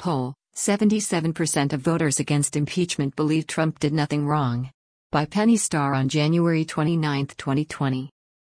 poll, 77% of voters against impeachment believe Trump did nothing wrong. By Penny Starr on January 29, 2020.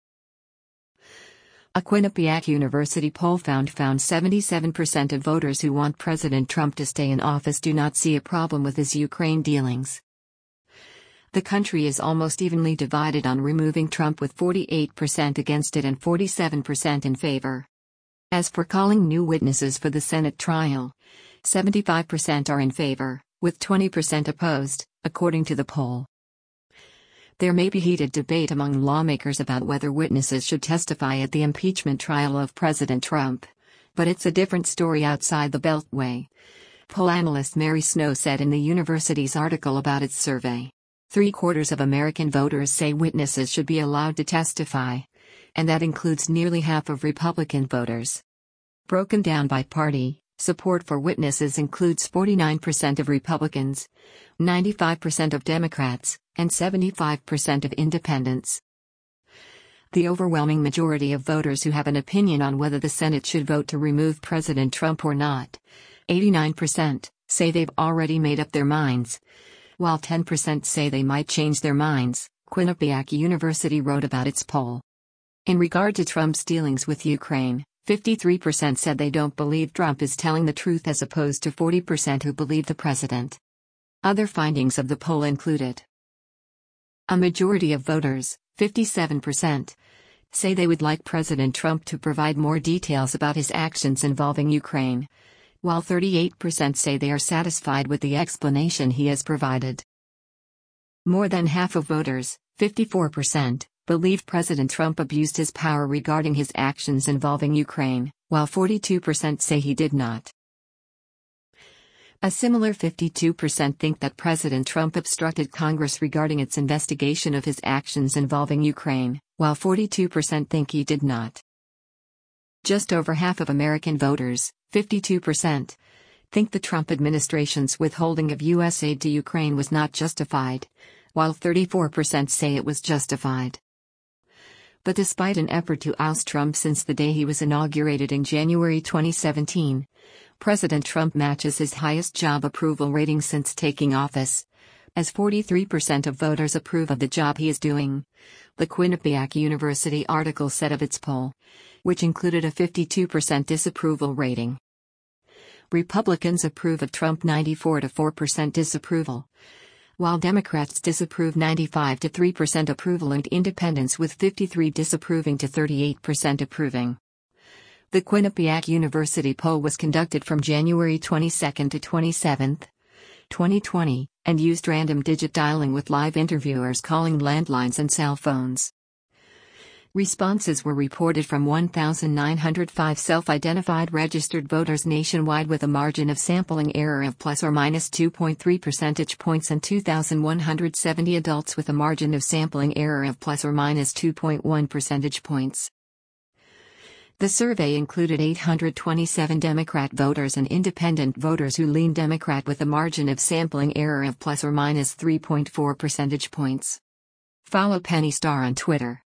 A Quinnipiac University poll found 77% of voters who want President Trump to stay in office do not see a problem with his Ukraine dealings. The country is almost evenly divided on removing Trump, with 48% against it and 47% in favor. As for calling new witnesses for the Senate trial, 75% are in favor, with 20% opposed, according to the poll. There may be heated debate among lawmakers about whether witnesses should testify at the impeachment trial of President Trump, but it's a different story outside the Beltway. Poll analyst Mary Snow said in the university's article about its survey. 3/4 of American voters say witnesses should be allowed to testify, and that includes nearly half of Republican voters. Broken down by party, support for witnesses includes 49% of Republicans, 95% of Democrats, and 75% of independents. The overwhelming majority of voters who have an opinion on whether the Senate should vote to remove President Trump or not, 89%, say they've already made up their minds, while 10% say they might change their minds, Quinnipiac University wrote about its poll. In regard to Trump's dealings with Ukraine, 53% said they don't believe Trump is telling the truth, as opposed to 40% who believe the president. Other findings of the poll included: a majority of voters, 57%, say they would like President Trump to provide more details about his actions involving Ukraine, while 38% say they are satisfied with the explanation he has provided. More than half of voters, 54%, believe President Trump abused his power regarding his actions involving Ukraine, while 42% say he did not. A similar 52% think that President Trump obstructed Congress regarding its investigation of his actions involving Ukraine, while 42% think he did not. Just over half of American voters, 52%, think the Trump administration's withholding of U.S. aid to Ukraine was not justified, while 34% say it was justified. But despite an effort to oust Trump since the day he was inaugurated in January 2017, President Trump matches his highest job approval rating since taking office, as 43% of voters approve of the job he is doing, the Quinnipiac University article said of its poll, which included a 52% disapproval rating. Republicans approve of Trump 94% disapproval, while Democrats disapprove 95% approval, and independents with 53% disapproving to 38% approving. The Quinnipiac University poll was conducted from January 22 to 27, 2020, and used random digit dialing with live interviewers calling landlines and cell phones. Responses were reported from 1,905 self-identified registered voters nationwide, with a margin of sampling error of plus or minus 2.3 percentage points, and 2,170 adults with a margin of sampling error of plus or minus 2.1 percentage points. The survey included 827 Democrat voters and independent voters who leaned Democrat, with a margin of sampling error of plus or minus 3.4 percentage points. Follow Penny Starr on Twitter.